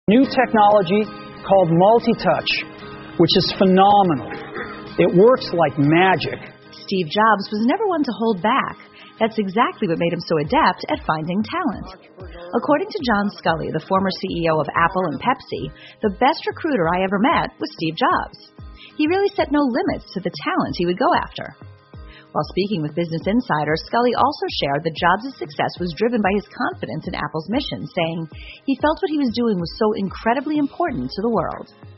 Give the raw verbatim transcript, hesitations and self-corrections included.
New technology called multi-touch, which is phenomenal. It works like magic. Steve Jobs was never one to hold back. That's exactly what made him so adept at finding talent. According to John Sculley, the former C E O of Apple and Pepsi, the best recruiter I ever met was Steve Jobs. He really set no limits to the talent he would go after. While speaking with Business Insider, Sculley also shared that Jobs' success was driven by his confidence in Apple's mission, saying he felt what he was doing was so incredibly important to the world.